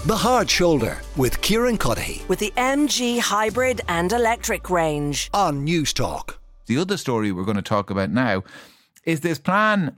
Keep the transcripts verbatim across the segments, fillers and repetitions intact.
The Hard Shoulder with Kieran Cuddihy with the M G Hybrid and Electric range on News Talk. The other story we're going to talk about now is this plan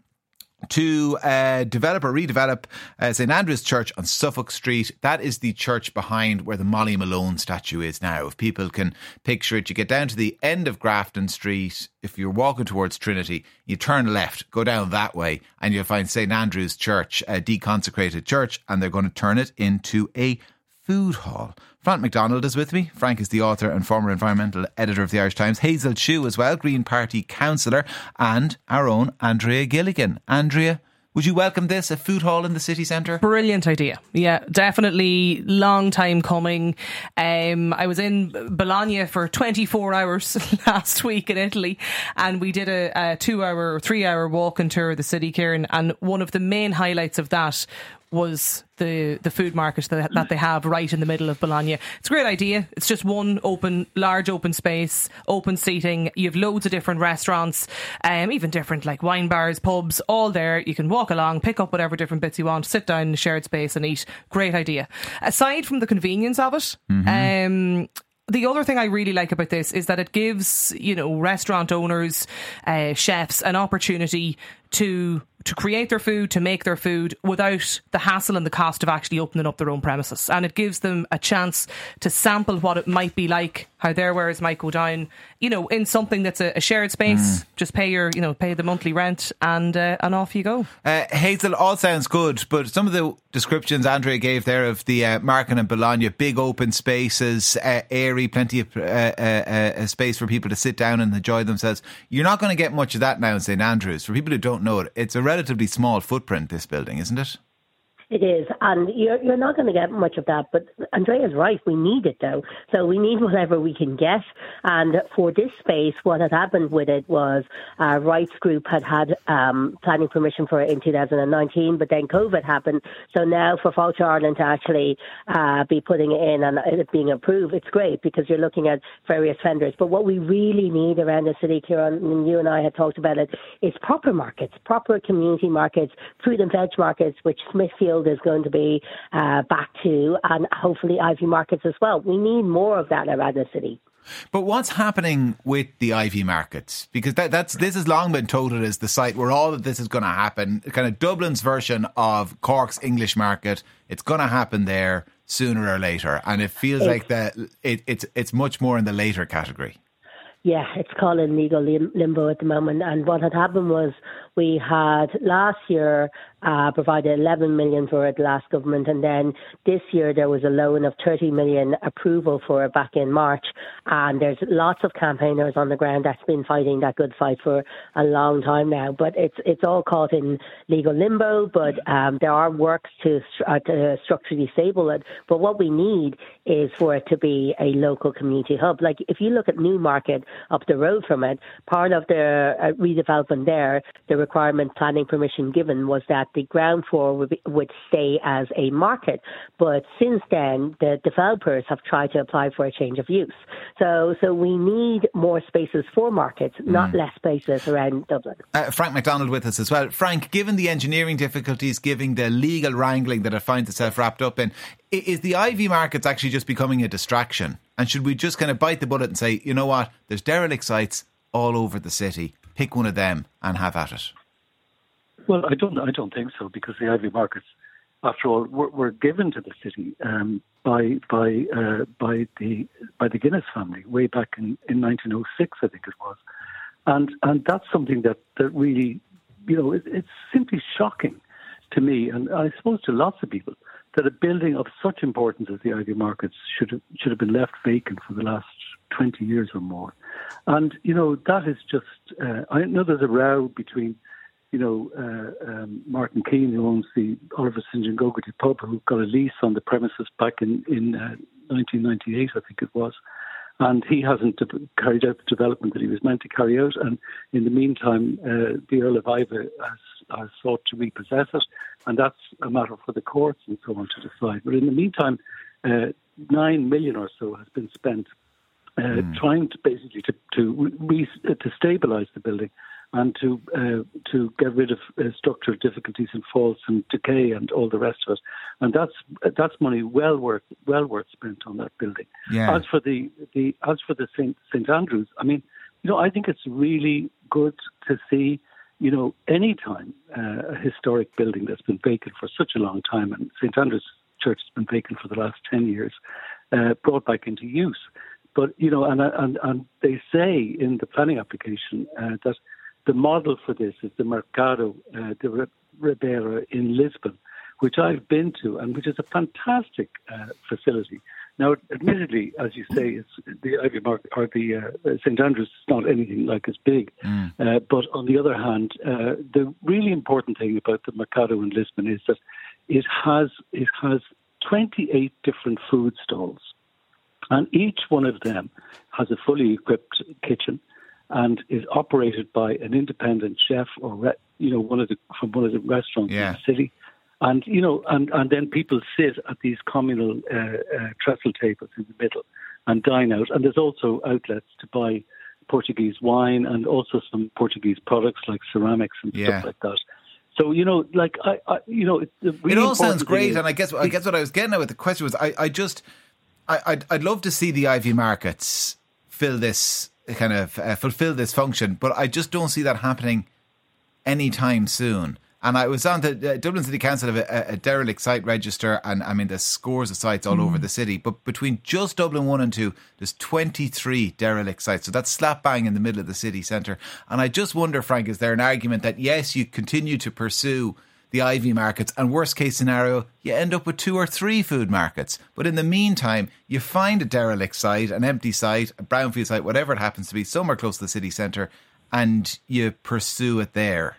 to uh, develop or redevelop uh, St Andrew's Church on Suffolk Street. That is the church behind where the Molly Malone statue is now. If people can picture it, you get down to the end of Grafton Street. If you're walking towards Trinity, you turn left, go down that way, and you'll find St Andrew's Church, a deconsecrated church, and they're going to turn it into a food hall. Frank McDonald is with me. Frank is the author and former environmental editor of the Irish Times. Hazel Chu as well, Green Party councillor, and our own Andrea Gilligan. Andrea, would you welcome this, a food hall in the city centre? Brilliant idea. Yeah, definitely long time coming. Um, I was in Bologna for twenty-four hours last week in Italy, and we did a, a two hour, three hour walking tour of the city, Kieran, and one of the main highlights of that was the the food market that, that they have right in the middle of Bologna. It's a great idea. It's just one open, large open space, open seating. You have loads of different restaurants, um, even different like wine bars, pubs, all there. You can walk along, pick up whatever different bits you want, sit down in a shared space and eat. Great idea. Aside from the convenience of it, mm-hmm. um, the other thing I really like about this is that it gives, you know, restaurant owners, uh, chefs an opportunity to to create their food, to make their food without the hassle and the cost of actually opening up their own premises. And it gives them a chance to sample what it might be like, how their wares might go down, you know, in something that's a, a shared space. Mm. Just pay your, you know, pay the monthly rent and uh, and off you go. Uh, Hazel, all sounds good, but some of the descriptions Andrea gave there of the uh, market in Bologna, big open spaces, uh, airy, plenty of uh, uh, uh, space for people to sit down and enjoy themselves. You're not going to get much of that now in St Andrews. For people who don't know it, it's a relatively small footprint, this building, isn't it? It is, and you're, you're not going to get much of that, but Andrea's right, we need it though, so we need whatever we can get, and for this space, what had happened with it was uh, Rights Group had had um, planning permission for it in two thousand nineteen, but then COVID happened, so now for Fáilte Ireland to actually uh, be putting it in and it being approved, it's great because you're looking at various vendors, but what we really need around the city, Kieran, and you and I had talked about it, is proper markets, proper community markets, fruit and veg markets, which Smithfield is going to be uh, back to, and hopefully Ivy markets as well. We need more of that around the city. But what's happening with the Ivy markets? Because that, that's this has long been touted as the site where all of this is going to happen. Kind of Dublin's version of Cork's English market. It's going to happen there sooner or later, and it feels it's, like that it, it's it's much more in the later category. Yeah, it's called in legal lim- limbo at the moment. And what had happened was we had last year uh, provided eleven million for it, last government, and then this year there was a loan of thirty million approval for it back in March. And there's lots of campaigners on the ground that's been fighting that good fight for a long time now. But it's it's all caught in legal limbo. But um, there are works to, uh, to structurally stable it. But what we need is for it to be a local community hub. Like if you look at Newmarket up the road from it, part of the uh, redevelopment there, the requirement planning permission given was that the ground floor would, be, would stay as a market. But since then, the developers have tried to apply for a change of use. So so we need more spaces for markets, not mm. less spaces around Dublin. Uh, Frank McDonald with us as well. Frank, given the engineering difficulties, given the legal wrangling that it finds itself wrapped up in, is the Ivy markets actually just becoming a distraction? And should we just kind of bite the bullet and say, you know what, there's derelict sites all over the city, pick one of them and have at it? Well, I don't I don't think so, because the Ivy markets, after all, were, were given to the city um, by by uh, by the by the Guinness family way back in, in nineteen oh six, I think it was, and and that's something that, that really, you know, it, it's simply shocking to me, and I suppose to lots of people, that a building of such importance as the Ivy markets should have, should have been left vacant for the last twenty years or more. And, you know, that is just, uh, I know there's a row between, you know, uh, um, Martin Keane, who owns the Oliver Saint John Gogarty pub, who got a lease on the premises back in, in uh, nineteen ninety-eight, I think it was. And he hasn't de- carried out the development that he was meant to carry out. And in the meantime, uh, the Earl of Iva has, has sought to repossess it. And that's a matter for the courts and so on to decide. But in the meantime, uh, nine million or so has been spent uh, mm. trying to basically to to, re- to stabilise the building. and to uh, to get rid of uh, structural difficulties and faults and decay and all the rest of it. And that's that's money well worth well worth spent on that building. Yeah. As for the, the as for the Saint Saint Andrews, I mean, you know, I think it's really good to see, you know, any time uh, a historic building that's been vacant for such a long time, and Saint Andrews Church has been vacant for the last ten years, uh, brought back into use. But, you know, and and, and they say in the planning application uh, that the model for this is the Mercado uh, de Ribeira in Lisbon, which I've been to and which is a fantastic uh, facility. Now, admittedly, as you say, it's the Ivy Market or the uh, Saint Andrews is not anything like as big. Mm. Uh, but on the other hand, uh, the really important thing about the Mercado in Lisbon is that it has it has twenty-eight different food stalls. And each one of them has a fully equipped kitchen and is operated by an independent chef or, re- you know, one of the from one of the restaurants yeah. in the city. And, you know, and, and then people sit at these communal uh, uh, trestle tables in the middle and dine out. And there's also outlets to buy Portuguese wine and also some Portuguese products like ceramics and yeah. stuff like that. So, you know, like, I, I you know, it's really it all sounds great. Is, and I guess I guess what I was getting at with the question was, I, I just, I, I'd, I'd love to see the Ivy Markets fill this kind of, uh, fulfill this function, but I just don't see that happening anytime soon. And I was on the uh, Dublin City Council have a, a derelict site register, and I mean there's scores of sites all mm. over the city. But between just Dublin one and two, there's twenty-three derelict sites. So that's slap bang in the middle of the city centre. And I just wonder, Frank, is there an argument that yes, you continue to pursue the Ivy Markets, and worst case scenario, you end up with two or three food markets. But in the meantime, you find a derelict site, an empty site, a brownfield site, whatever it happens to be, somewhere close to the city centre, and you pursue it there.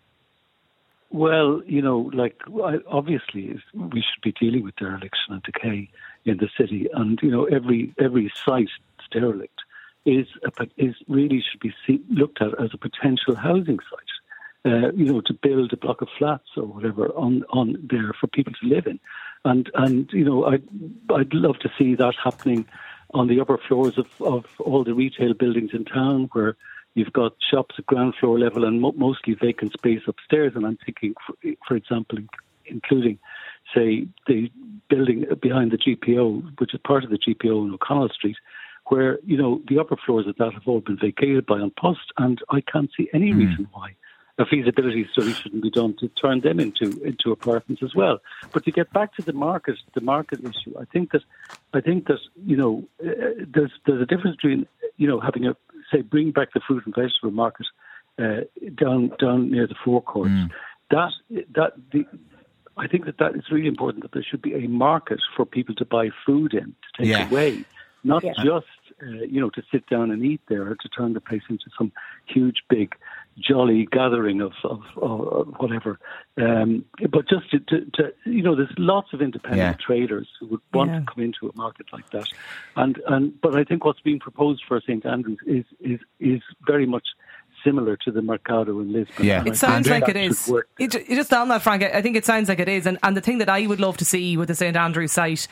Well, you know, like, obviously we should be dealing with dereliction and decay in the city. And, you know, every every site that's derelict is, a, is really should be see, looked at as a potential housing site, uh, you know, to build a block of flats or whatever on, on there for people to live in. And, and you know, I'd, I'd love to see that happening on the upper floors of, of all the retail buildings in town where you've got shops at ground floor level and mo- mostly vacant space upstairs. And I'm thinking, for, for example, including, say, the building behind the G P O, which is part of the G P O in O'Connell Street, where, you know, the upper floors of that have all been vacated by An Post, and I can't see any mm. reason why a feasibility study shouldn't be done to turn them into into apartments as well. But to get back to the market, the market issue, I think that I think that you know uh, there's there's a difference between you know having a say bring back the fruit and vegetable market uh, down down near the forecourts. Mm. That that the I think that that is really important, that there should be a market for people to buy food in, to take yeah. away, not yeah. just uh, you know to sit down and eat there, or to turn the place into some huge big jolly gathering of, of, of whatever. Um, but just to, to, to, you know, there's lots of independent yeah. traders who would want yeah. to come into a market like that. And, and, but I think what's being proposed for Saint Andrews is, is, is very much similar to the Mercado in Lisbon. Yeah. It sounds like it is. It, it just on that, Frank, I think it sounds like it is. And, and the thing that I would love to see with the Saint Andrews site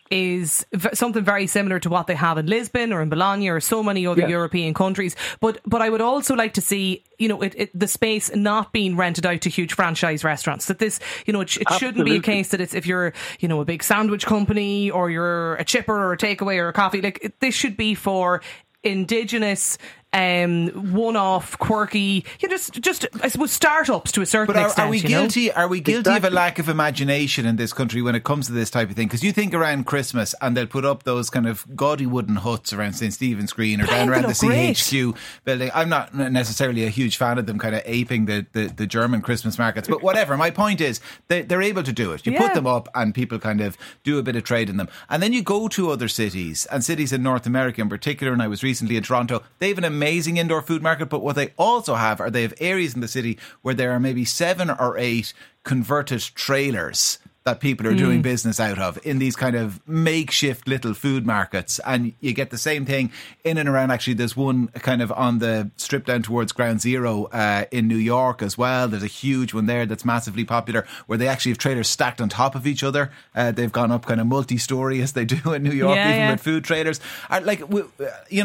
is something very similar to what they have in Lisbon or in Bologna or so many other yes. European countries. But but I would also like to see, you know, it, it, the space not being rented out to huge franchise restaurants. That this, you know, it, it shouldn't be a case that it's if you're, you know, a big sandwich company or you're a chipper or a takeaway or a coffee. Like it, this should be for indigenous, um, one-off, quirky, you know, just, just I suppose startups to a certain but are, extent. Are we you guilty? know? Are we guilty exactly. of a lack of imagination in this country when it comes to this type of thing? Because you think around Christmas and they'll put up those kind of gaudy wooden huts around Saint Stephen's Green or down around the C H Q building. I'm not necessarily a huge fan of them kind of aping the, the, the German Christmas markets, but whatever. My point is they, they're able to do it. You yeah. put them up and people kind of do a bit of trade in them. And then you go to other cities, and cities in North America in particular, and I was recently in Toronto, they have an amazing indoor food market, but what they also have are they have areas in the city where there are maybe seven or eight converted trailers that people are mm. doing business out of in these kind of makeshift little food markets. And you get the same thing in and around. Actually, there's one kind of on the strip down towards Ground Zero uh, in New York as well. There's a huge one there that's massively popular where they actually have trailers stacked on top of each other. Uh, they've gone up kind of multi-story as they do in New York, yeah, even yeah. with food trailers. Are, like, you know,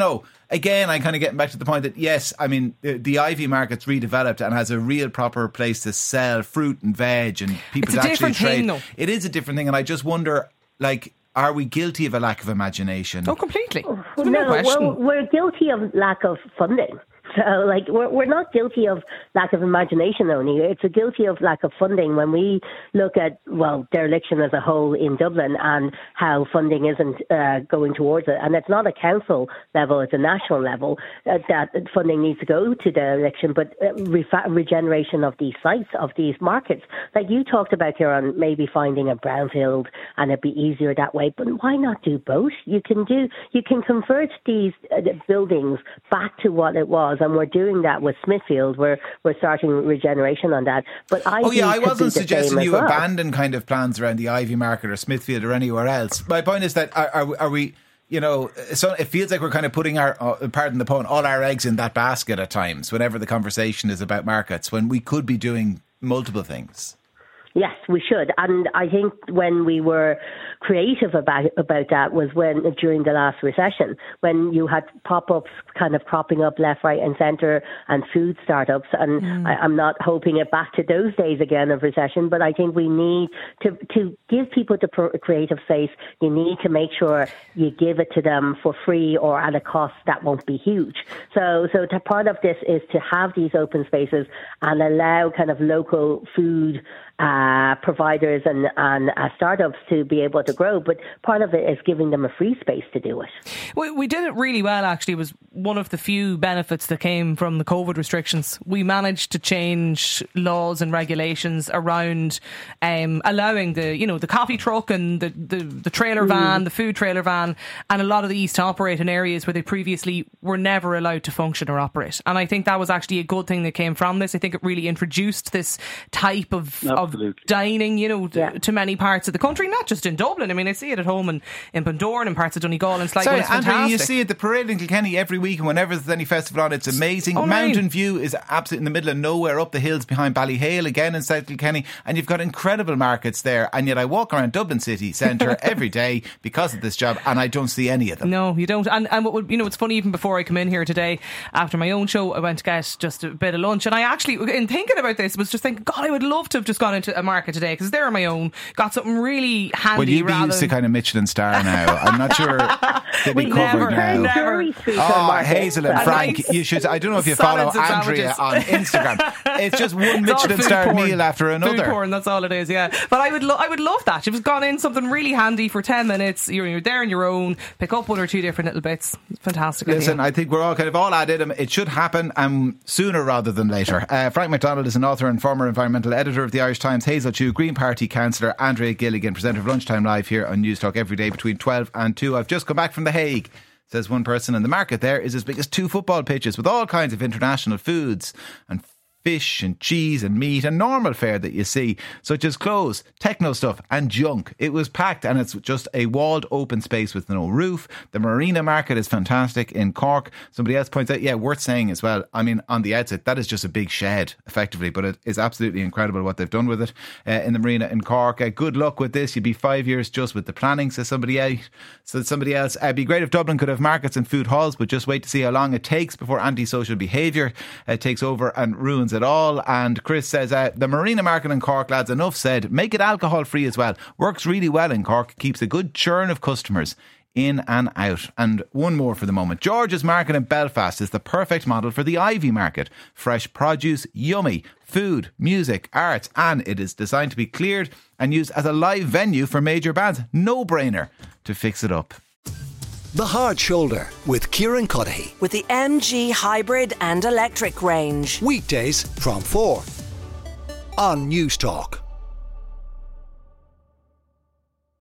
again, I'm kind of getting back to the point that, yes, I mean, the, the Ivy Market's redeveloped and has a real proper place to sell fruit and veg and people It's a actually different trade. thing, though. It is a different thing, and I just wonder, like, are we guilty of a lack of imagination? Oh, completely. Well, There's no no, question. well, we're guilty of lack of funding. So, like, we're, we're not guilty of lack of imagination only. It's a guilty of lack of funding when we look at, well, dereliction as a whole in Dublin and how funding isn't uh, going towards it. And it's not a council level, it's a national level uh, that funding needs to go to dereliction, but uh, refa- regeneration of these sites, of these markets. Like you talked about here on maybe finding a brownfield and it'd be easier that way, but why not do both? You can do, you can convert these uh, buildings back to what it was. And we're doing that with Smithfield. We're we're starting regeneration on that. But I oh yeah, I could be wasn't the suggesting same as you well. abandon kind of plans around the Ivy Market or Smithfield or anywhere else. My point is that are, are, are we, you know, so it feels like we're kind of putting our, uh, pardon the pun, all our eggs in that basket at times. Whenever the conversation is about markets, when we could be doing multiple things. Yes, we should. And I think when we were creative about about that was when during the last recession, when you had pop-ups kind of cropping up left, right and centre and food startups. And mm. I, I'm not hoping it back to those days again of recession, but I think we need to, to give people the pro- creative space. You need to make sure you give it to them for free or at a cost that won't be huge. So, so to, part of this is to have these open spaces and allow kind of local food Uh, providers and, and uh, startups to be able to grow, but part of it is giving them a free space to do it. We, we did it really well, actually. It was one of the few benefits that came from the COVID restrictions. We managed to change laws and regulations around um, allowing the, you know, the coffee truck and the, the, the trailer van, mm. the food trailer van, and a lot of these to operate in areas where they previously were never allowed to function or operate. And I think that was actually a good thing that came from this. I think it really introduced this type of, of dining, you know, yeah. to many parts of the country, not just in Dublin. I mean, I see it at home in, in Bundoran and parts of Donegal and Sligo. Sorry, it's Andrew, fantastic. you see it, the parade in Kilkenny every week, and whenever there's any festival on, it's amazing. Oh, Mountain nine. View is absolutely in the middle of nowhere, up the hills behind Ballyhale, again in South Kilkenny, and you've got incredible markets there, and yet I walk around Dublin city centre every day because of this job, and I don't see any of them. No, you don't. And, and what would, you know, it's funny, even before I come in here today, after my own show, I went to get just a bit of lunch, and I actually, in thinking about this, was just thinking, God, I would love to have just gone into a market today, because they're on my own, got something really handy. Well, you'd be used to kind of Michelin star now. I'm not sure they'd be covered never, now. Never. Oh, Hazel and Frank, nice you should. I don't know if you follow Andrea on Instagram. It's just one Michelin star meal after another. Food porn, that's all it is. Yeah, but I would, lo- I would love that. You've gone in something really handy for ten minutes. You're, you're there on your own. Pick up one or two different little bits. Fantastic. Listen, idea. I think we're all kind of all at it. It should happen um, sooner rather than later. Uh, Frank McDonald is an author and former environmental editor of the Irish Times. Hazel Chew, Green Party councillor. Andrea Gilligan, presenter of Lunchtime Live here on News Talk every day between twelve and two. I've just come back from The Hague, says one person, and the market there is as big as two football pitches with all kinds of international foods and fish and cheese and meat and normal fare that you see, such as clothes, techno stuff and junk. It was packed, and it's just a walled open space with no roof. The Marina Market is fantastic in Cork. Somebody else points out, yeah, worth saying as well, I mean, on the outset, that is just a big shed, effectively, but it is absolutely incredible what they've done with it uh, in the Marina in Cork. Uh, good luck with this. You'd be five years just with the planning, says somebody out. Says somebody else, uh, it'd be great if Dublin could have markets and food halls, but just wait to see how long it takes before antisocial behaviour uh, takes over and ruins it all. And Chris says, uh, the Marina Market in Cork, lads, enough said. Make it alcohol free as well. Works really well in Cork. Keeps a good churn of customers in and out. And one more for the moment. George's Market in Belfast is the perfect model for the Ivy Market. Fresh produce, yummy food, music, arts, and it is designed to be cleared and used as a live venue for major bands. No brainer to fix it up. The Hard Shoulder with Kieran Cuddihy. With the M G hybrid and electric range. Weekdays from four on News Talk.